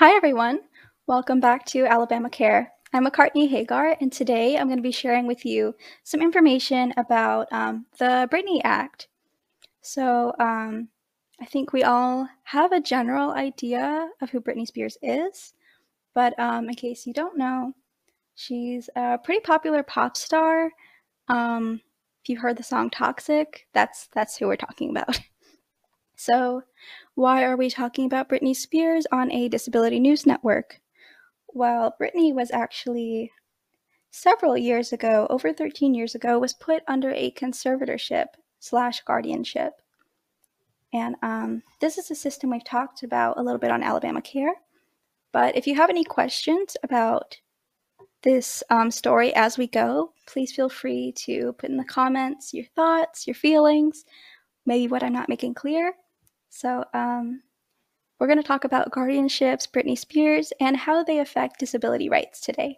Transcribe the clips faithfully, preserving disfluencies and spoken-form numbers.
Hi, everyone. Welcome back to Alabama Care. I'm McCartney Hagar, and today I'm going to be sharing with you some information about um, the Britney Act. So, um, I think we all have a general idea of who Britney Spears is, but um, in case you don't know, she's a pretty popular pop star. Um, if you've heard the song Toxic, that's that's who we're talking about. So, why are we talking about Britney Spears on a disability news network? Well, Britney was actually several years ago, over thirteen years ago, was put under a conservatorship slash guardianship. And um, this is a system we've talked about a little bit on Alabama Care. But if you have any questions about this um, story as we go, please feel free to put in the comments your thoughts, your feelings, maybe what I'm not making clear. So um, we're going to talk about guardianships, Britney Spears, and how they affect disability rights today.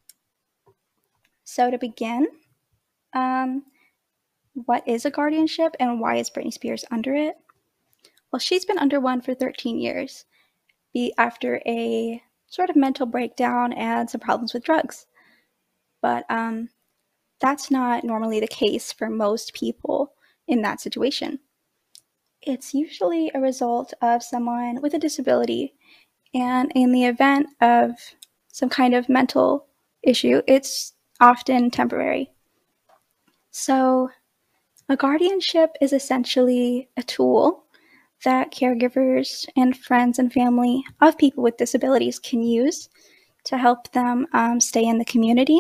So to begin, um, what is a guardianship and why is Britney Spears under it? Well, she's been under one for thirteen years, be after a sort of mental breakdown and some problems with drugs. But um, that's not normally the case for most people in that situation. It's usually a result of someone with a disability, and in the event of some kind of mental issue, it's often temporary. So a guardianship is essentially a tool that caregivers and friends and family of people with disabilities can use to help them um, stay in the community.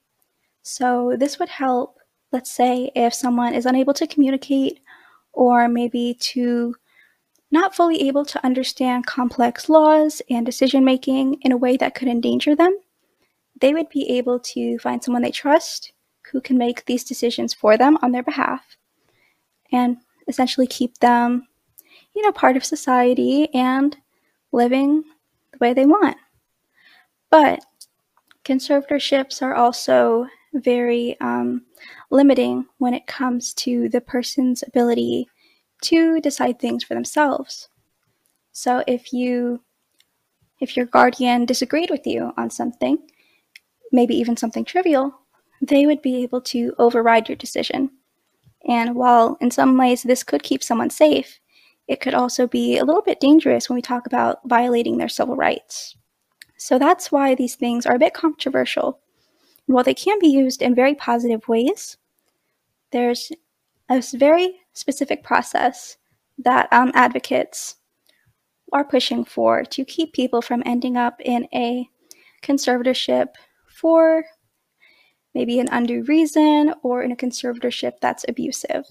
So this would help, let's say, if someone is unable to communicate or maybe to not fully able to understand complex laws and decision making in a way that could endanger them, they would be able to find someone they trust who can make these decisions for them on their behalf and essentially keep them, you know, part of society and living the way they want. But conservatorships are also very um, limiting when it comes to the person's ability to decide things for themselves. So if you, if your guardian disagreed with you on something, maybe even something trivial, they would be able to override your decision. And while in some ways this could keep someone safe, it could also be a little bit dangerous when we talk about violating their civil rights. So that's why these things are a bit controversial. While they can be used in very positive ways, there's a very specific process that um, advocates are pushing for to keep people from ending up in a conservatorship for maybe an undue reason or in a conservatorship that's abusive.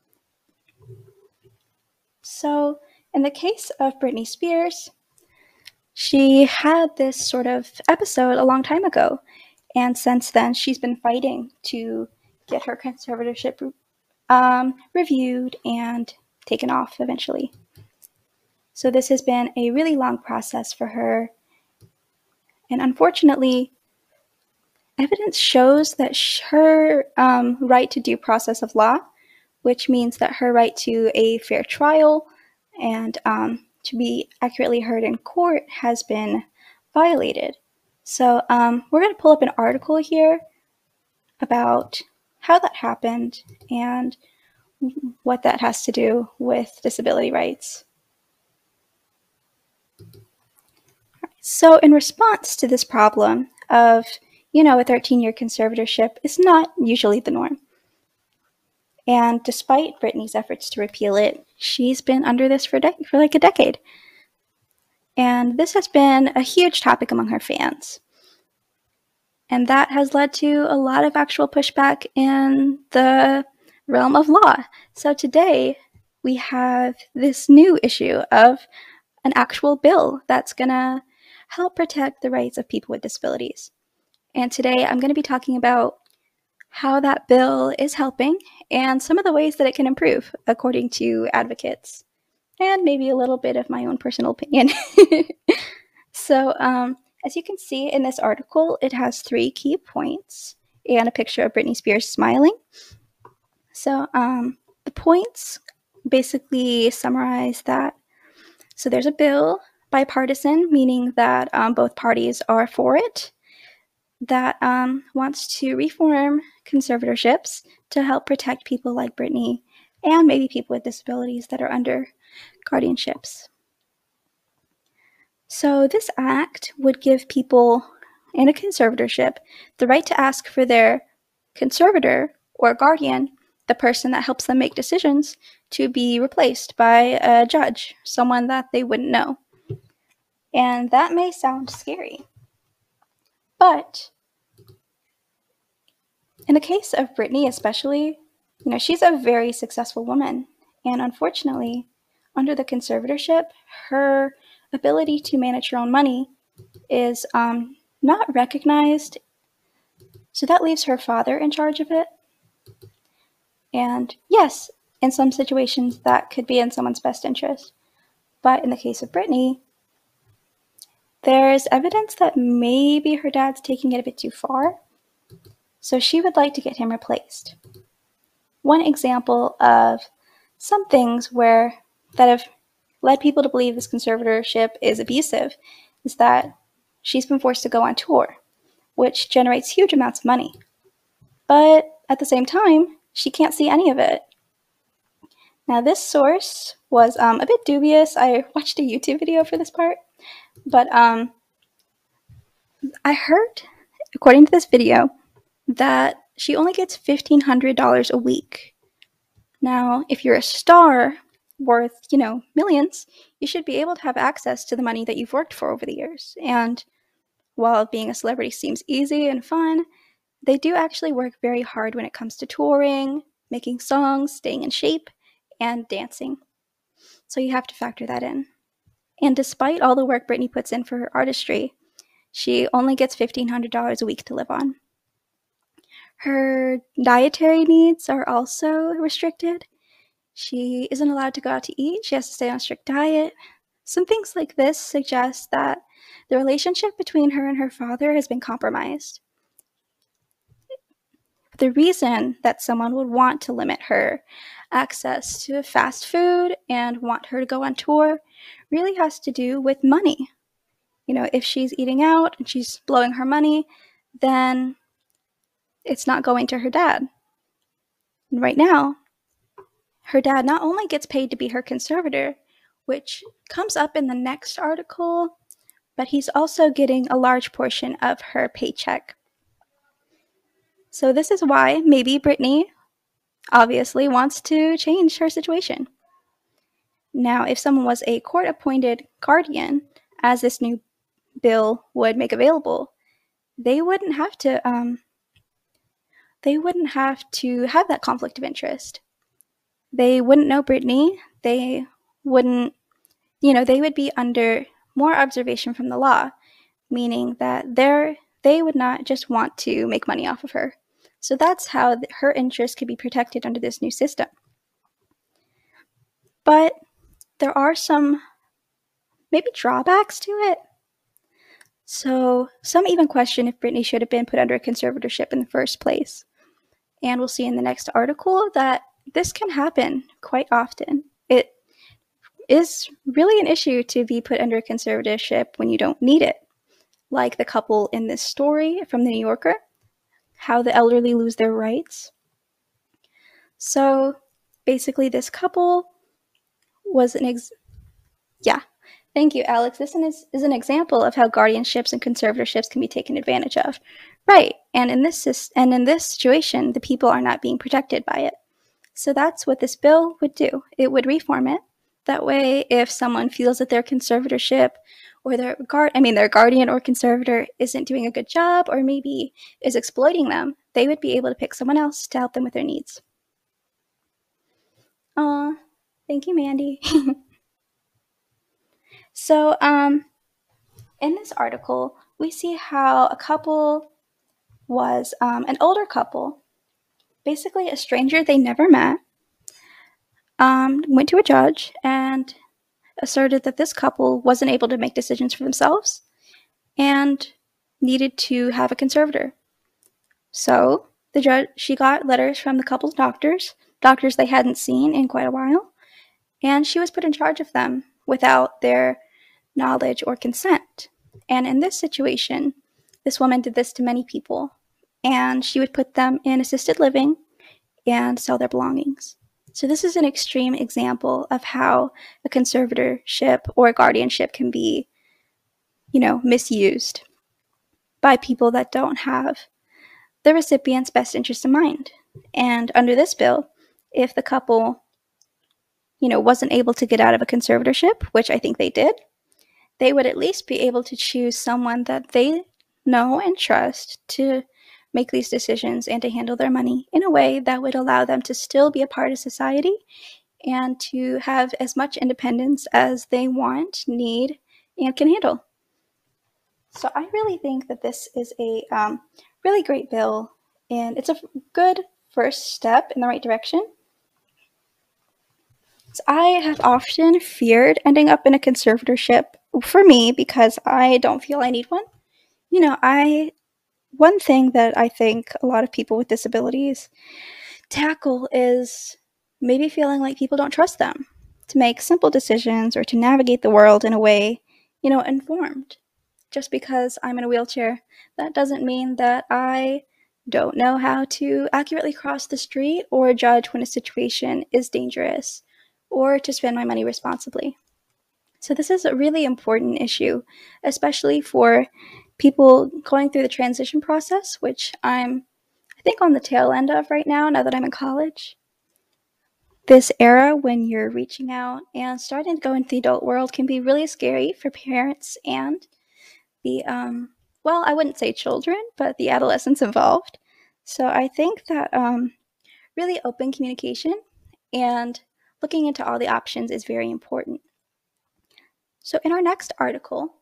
So in the case of Britney Spears, she had this sort of episode a long time ago, and since then she's been fighting to get her conservatorship um, reviewed and taken off eventually. So this has been a really long process for her, and unfortunately, evidence shows that her um, right to due process of law, which means that her right to a fair trial and um, to be accurately heard in court, has been violated. So um, we're going to pull up an article here about how that happened and what that has to do with disability rights. So in response to this problem of, you know, a thirteen-year conservatorship is not usually the norm. And despite Britney's efforts to repeal it, she's been under this for, de- for like a decade. And this has been a huge topic among her fans. And that has led to a lot of actual pushback in the realm of law. So today, we have this new issue of an actual bill that's going to help protect the rights of people with disabilities. And today, I'm going to be talking about how that bill is helping and some of the ways that it can improve, according to advocates, and maybe a little bit of my own personal opinion. So, um, as you can see in this article, it has three key points and a picture of Britney Spears smiling. So, um, the points basically summarize that. So there's a bill bipartisan, meaning that um, both parties are for it, that um, wants to reform conservatorships to help protect people like Britney and maybe people with disabilities that are under guardianships. So this act would give people in a conservatorship the right to ask for their conservator or guardian, the person that helps them make decisions, to be replaced by a judge, someone that they wouldn't know. And that may sound scary, but in the case of Britney especially, you know, she's a very successful woman, and unfortunately, under the conservatorship, her ability to manage her own money is um, not recognized, so that leaves her father in charge of it. And yes, in some situations that could be in someone's best interest, but in the case of Britney, there's evidence that maybe her dad's taking it a bit too far, so she would like to get him replaced. One example of some things where that have led people to believe this conservatorship is abusive is that she's been forced to go on tour, which generates huge amounts of money. But at the same time, she can't see any of it. Now, this source was um, a bit dubious. I watched a YouTube video for this part, but um, I heard, according to this video, that she only gets fifteen hundred dollars a week. Now, if you're a star worth, you know, millions, you should be able to have access to the money that you've worked for over the years. And while being a celebrity seems easy and fun, they do actually work very hard when it comes to touring, making songs, staying in shape, and dancing. So you have to factor that in. And despite all the work Britney puts in for her artistry, she only gets fifteen hundred dollars a week to live on. Her dietary needs are also restricted. She isn't allowed to go out to eat. She has to stay on a strict diet. Some things like this suggest that the relationship between her and her father has been compromised. The reason that someone would want to limit her access to fast food and want her to go on tour really has to do with money. You know, if she's eating out and she's blowing her money, then it's not going to her dad. And right now, her dad not only gets paid to be her conservator, which comes up in the next article, but he's also getting a large portion of her paycheck. So this is why maybe Britney obviously wants to change her situation. Now, if someone was a court-appointed guardian, as this new bill would make available, they wouldn't have to um, they wouldn't have to have that conflict of interest. They wouldn't know Britney. They wouldn't, you know, they would be under more observation from the law, meaning that they're, they would not just want to make money off of her. So that's how her interests could be protected under this new system. But there are some maybe drawbacks to it. So some even question if Britney should have been put under a conservatorship in the first place. And we'll see in the next article that this can happen quite often. It is really an issue to be put under a conservatorship when you don't need it. Like the couple in this story from the New Yorker, how the elderly lose their rights. So basically this couple was an ex- yeah, thank you, Alex. This is, is an example of how guardianships and conservatorships can be taken advantage of. Right, and in this and in this situation, the people are not being protected by it. So that's what this bill would do. It would reform it. That way, if someone feels that their conservatorship or their guard, I mean their guardian or conservator isn't doing a good job or maybe is exploiting them, they would be able to pick someone else to help them with their needs. Aw, thank you, Mandy. So, um, in this article, we see how a couple was um, an older couple, basically a stranger they never met, um, went to a judge and asserted that this couple wasn't able to make decisions for themselves and needed to have a conservator. So the judge, she got letters from the couple's doctors, doctors they hadn't seen in quite a while, and she was put in charge of them without their knowledge, or consent. And in this situation, this woman did this to many people, and she would put them in assisted living and sell their belongings. So this is an extreme example of how a conservatorship or a guardianship can be, you know, misused by people that don't have the recipient's best interest in mind. And under this bill, if the couple, you know, wasn't able to get out of a conservatorship, which I think they did, they would at least be able to choose someone that they know and trust to make these decisions and to handle their money in a way that would allow them to still be a part of society and to have as much independence as they want, need, and can handle. So I really think that this is a um, really great bill, and it's a good first step in the right direction. So I have often feared ending up in a conservatorship for me because I don't feel I need one. You know, I one thing that I think a lot of people with disabilities tackle is maybe feeling like people don't trust them to make simple decisions or to navigate the world in a way, you know, informed. Just because I'm in a wheelchair, that doesn't mean that I don't know how to accurately cross the street or judge when a situation is dangerous or to spend my money responsibly. So this is a really important issue, especially for people going through the transition process, which I'm, I think, on the tail end of right now, now that I'm in college. This era when you're reaching out and starting to go into the adult world can be really scary for parents and the, um, well, I wouldn't say children, but the adolescents involved. So I think that um, really open communication and looking into all the options is very important. So in our next article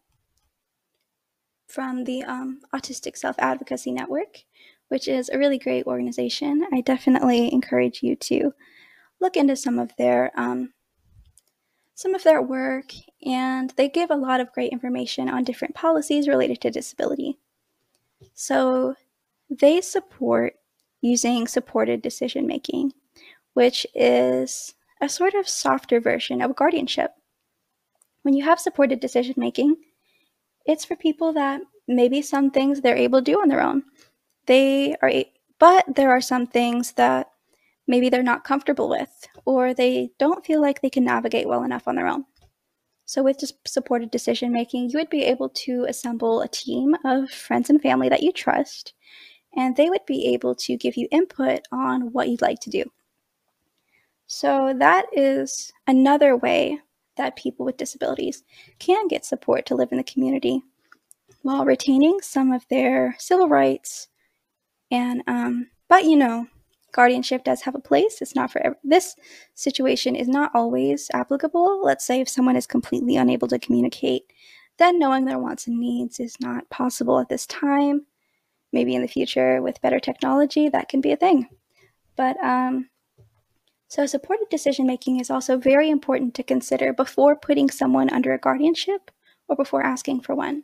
from the um, Autistic Self-Advocacy Network, which is a really great organization, I definitely encourage you to look into some of their um, some of their work, and they give a lot of great information on different policies related to disability. So they support using supported decision making, which is a sort of softer version of guardianship. When you have supported decision making, it's for people that maybe some things they're able to do on their own. They are, but there are some things that maybe they're not comfortable with, or they don't feel like they can navigate well enough on their own. So with just supported decision making, you would be able to assemble a team of friends and family that you trust, and they would be able to give you input on what you'd like to do. So that is another way that people with disabilities can get support to live in the community while retaining some of their civil rights. And um, but you know, guardianship does have a place. It's not for every, this situation is not always applicable. Let's say if someone is completely unable to communicate, then knowing their wants and needs is not possible at this time. Maybe in the future with better technology, that can be a thing. But um, so supported decision making is also very important to consider before putting someone under a guardianship or before asking for one.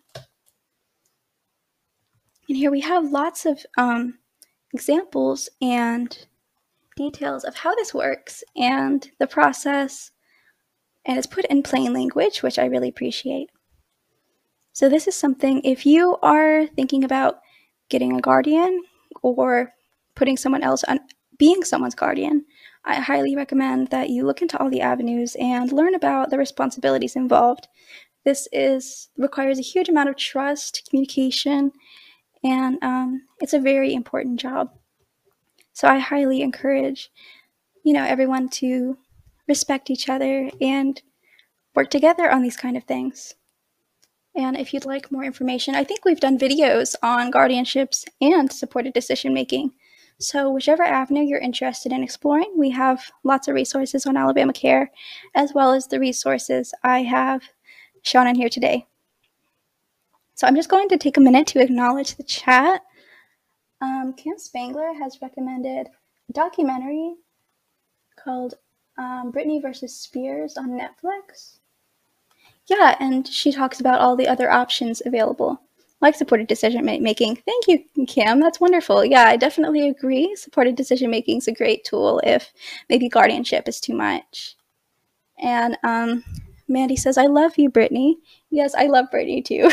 And here we have lots of um, examples and details of how this works and the process, and it's put in plain language, which I really appreciate. So this is something, if you are thinking about getting a guardian or putting someone else on being someone's guardian, I highly recommend that you look into all the avenues and learn about the responsibilities involved. This is requires a huge amount of trust, communication, and um, it's a very important job. So I highly encourage, you know, everyone to respect each other and work together on these kind of things. And if you'd like more information, I think we've done videos on guardianships and supported decision making. So whichever avenue you're interested in exploring, we have lots of resources on Alabama Care, as well as the resources I have shown in here today. So I'm just going to take a minute to acknowledge the chat. Um, Kim Spangler has recommended a documentary called um, Britney versus Spears on Netflix. Yeah, and she talks about all the other options available, like supported decision making. Thank you, Kim. That's wonderful. Yeah, I definitely agree. Supported decision making is a great tool if maybe guardianship is too much. And um, Mandy says, I love you, Brittany. Yes, I love Brittany too.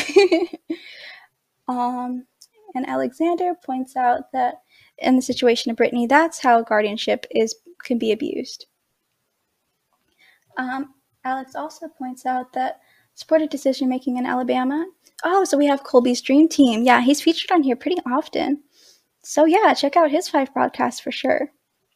um, and Alexander points out that in the situation of Brittany, that's how guardianship is can be abused. Um, Alex also points out that supported decision making in Alabama. Oh, so we have Colby's Dream Team. Yeah, he's featured on here pretty often. So yeah, check out his five podcasts for sure.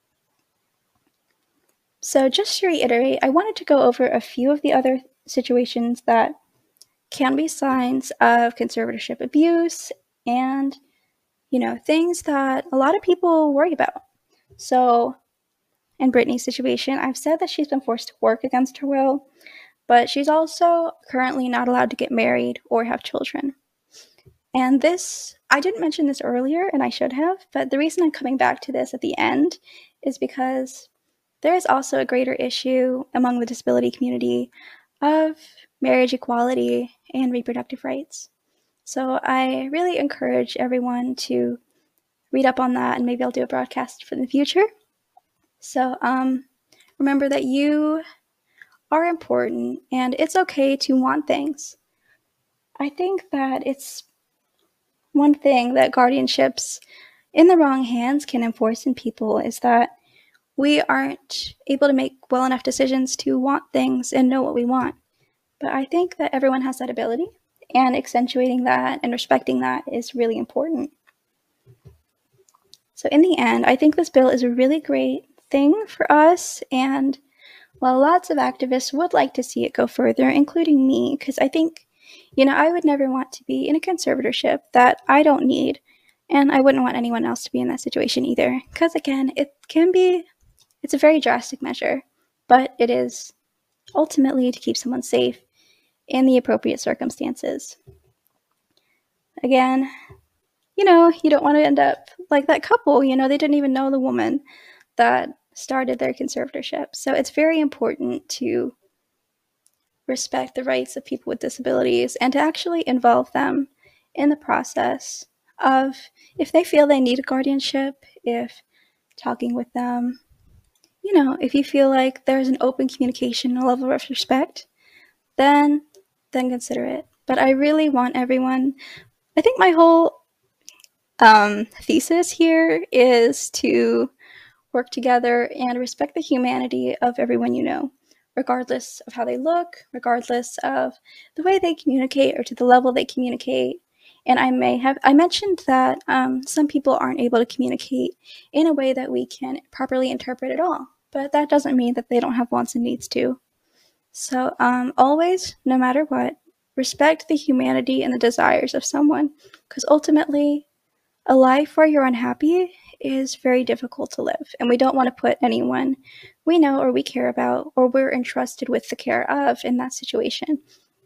So just to reiterate, I wanted to go over a few of the other situations that can be signs of conservatorship abuse and, you know, things that a lot of people worry about. So in Brittany's situation, I've said that she's been forced to work against her will, but she's also currently not allowed to get married or have children. And this, I didn't mention this earlier, and I should have, but the reason I'm coming back to this at the end is because there is also a greater issue among the disability community of marriage equality and reproductive rights. So I really encourage everyone to read up on that, and maybe I'll do a broadcast for the future. So um, remember that you are important, and it's okay to want things. I think that it's one thing that guardianships in the wrong hands can enforce in people is that we aren't able to make well enough decisions to want things and know what we want. But I think that everyone has that ability, and accentuating that and respecting that is really important. So in the end, I think this bill is a really great thing for us, and while lots of activists would like to see it go further, including me, because I think, you know, I would never want to be in a conservatorship that I don't need, and I wouldn't want anyone else to be in that situation either, because again, it can be, it's a very drastic measure, but it is ultimately to keep someone safe in the appropriate circumstances. Again, you know, you don't want to end up like that couple, you know, they didn't even know the woman that started their conservatorship. So it's very important to respect the rights of people with disabilities and to actually involve them in the process of if they feel they need a guardianship, if talking with them, you know, if you feel like there's an open communication, a level of respect, then then consider it. But I really want everyone, I think my whole um, thesis here is to work together and respect the humanity of everyone you know, regardless of how they look, regardless of the way they communicate or to the level they communicate. And I may have, I mentioned that um, some people aren't able to communicate in a way that we can properly interpret at all, but that doesn't mean that they don't have wants and needs too. So um, always, no matter what, respect the humanity and the desires of someone, because ultimately, a life where you're unhappy is very difficult to live, and we don't want to put anyone we know or we care about or we're entrusted with the care of in that situation.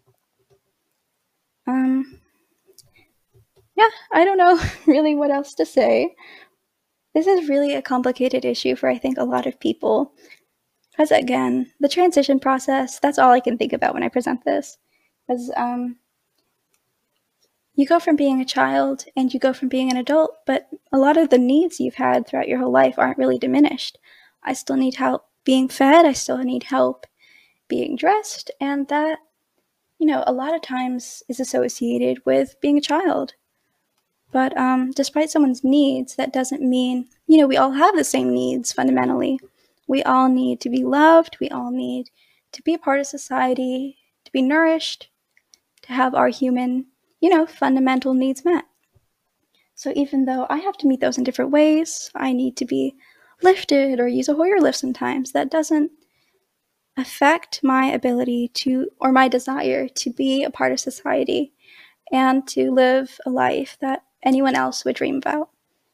Um, yeah, I don't know really what else to say. This is really a complicated issue for, I think, a lot of people. Because again, the transition process, that's all I can think about when I present this. Because um, you go from being a child and you go from being an adult, but a lot of the needs you've had throughout your whole life aren't really diminished. I still need help being fed, I still need help being dressed, and that, you know, a lot of times is associated with being a child. But um, despite someone's needs, that doesn't mean, you know, we all have the same needs fundamentally. We all need to be loved, we all need to be a part of society, to be nourished, to have our human, you know, fundamental needs met. So even though I have to meet those in different ways, I need to be lifted or use a Hoyer lift sometimes, that doesn't affect my ability to, or my desire to be a part of society and to live a life that anyone else would dream about.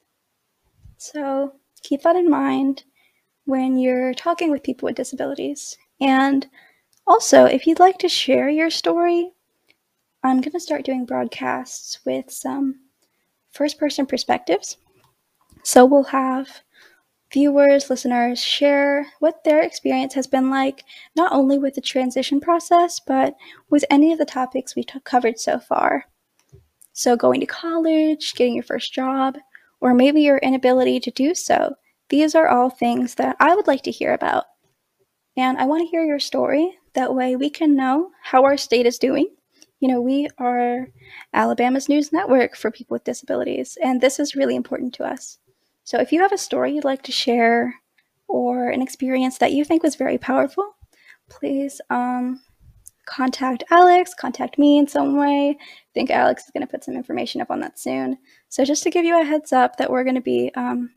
So keep that in mind when you're talking with people with disabilities. And also, if you'd like to share your story, I'm going to start doing broadcasts with some first-person perspectives. So we'll have viewers, listeners share what their experience has been like, not only with the transition process, but with any of the topics we've t- covered so far. So going to college, getting your first job, or maybe your inability to do so. These are all things that I would like to hear about. And I want to hear your story That way we can know how our state is doing. You know, we are Alabama's news network for people with disabilities, and this is really important to us. So if you have a story you'd like to share or an experience that you think was very powerful, please um, contact Alex, contact me in some way. I think Alex is going to put some information up on that soon. So just to give you a heads up that we're going to be, um,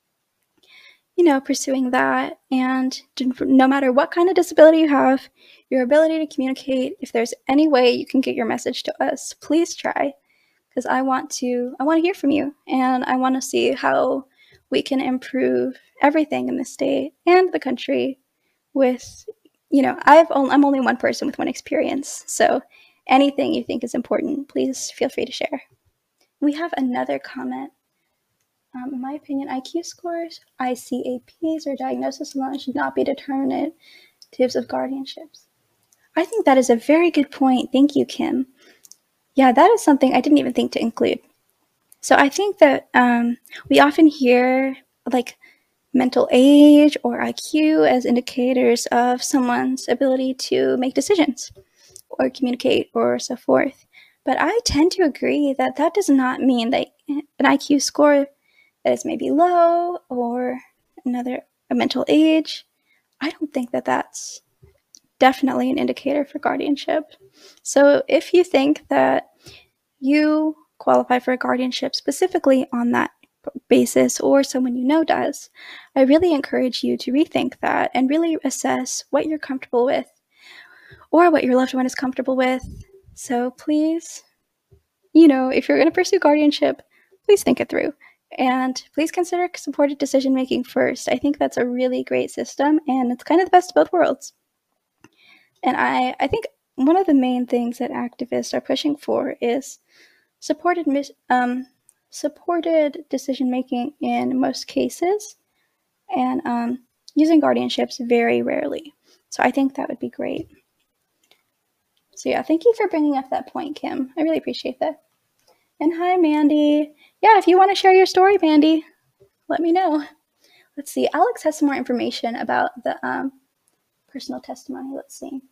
you know, pursuing that. And no matter what kind of disability you have, your ability to communicate, if there's any way you can get your message to us, please try. Because I want to, I want to hear from you, and I want to see how we can improve everything in the state and the country with, you know, I've only, I'm only one person with one experience, so anything you think is important, please feel free to share. We have another comment. Um, in my opinion, I Q scores, I C A Ps, or diagnosis alone should not be determinatives of guardianships. I think that is a very good point. Thank you, Kim. Yeah, that is something I didn't even think to include. So I think that um, we often hear like mental age or I Q as indicators of someone's ability to make decisions or communicate or so forth. But I tend to agree that that does not mean that an I Q score that is maybe low or another a mental age, I don't think that that's definitely an indicator for guardianship. So if you think that you qualify for a guardianship specifically on that basis, or someone you know does, I really encourage you to rethink that and really assess what you're comfortable with or what your loved one is comfortable with. So please, you know, if you're going to pursue guardianship, please think it through. And please consider supported decision making first. I think that's a really great system, and it's kind of the best of both worlds. And I, I think one of the main things that activists are pushing for is supported um, supported decision-making in most cases, and um, using guardianships very rarely. So I think that would be great. So yeah, thank you for bringing up that point, Kim. I really appreciate that. And hi, Mandy. Yeah, if you want to share your story, Mandy, let me know. Let's see. Alex has some more information about the um, personal testimony. Let's see.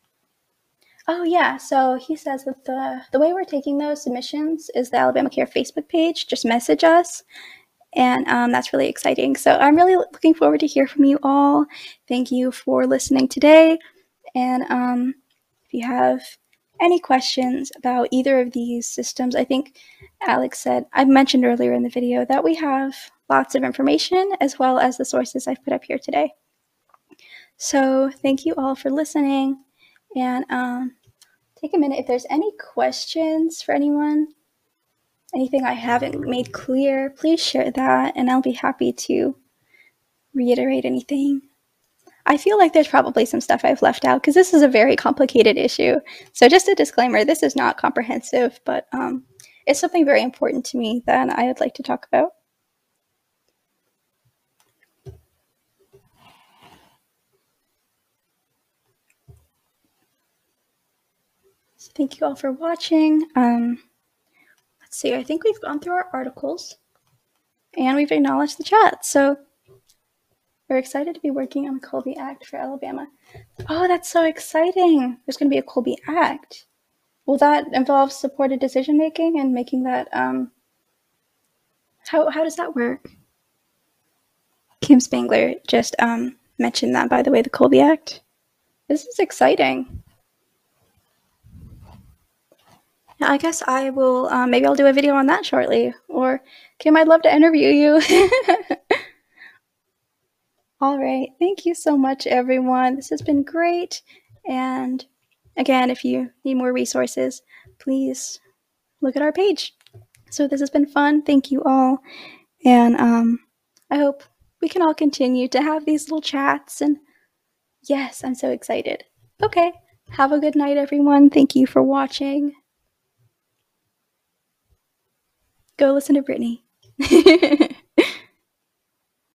Oh, yeah. So he says that the, the way we're taking those submissions is the Alabama Care Facebook page. Just message us. And um, that's really exciting. So I'm really looking forward to hear from you all. Thank you for listening today. And um, if you have any questions about either of these systems, I think Alex said, I mentioned earlier in the video that we have lots of information as well as the sources I've put up here today. So thank you all for listening. And um, take a minute. If there's any questions for anyone, anything I haven't made clear, please share that, and I'll be happy to reiterate anything. I feel like there's probably some stuff I've left out because this is a very complicated issue. So just a disclaimer, this is not comprehensive, but um, it's something very important to me that I would like to talk about. So thank you all for watching. Um, let's see, I think we've gone through our articles and we've acknowledged the chat. So we're excited to be working on the Colby Act for Alabama. Oh, that's so exciting. There's going to be a Colby Act. Will that involve supported decision-making and making that, um, how, how does that work? Kim Spangler just um, mentioned that, by the way, the Colby Act. This is exciting. I guess I will, um, maybe I'll do a video on that shortly. Or, Kim, I'd love to interview you. All right. Thank you so much, everyone. This has been great. And again, if you need more resources, please look at our page. So this has been fun. Thank you all. And um, I hope we can all continue to have these little chats. And yes, I'm so excited. Okay. Have a good night, everyone. Thank you for watching. Go listen to Brittany.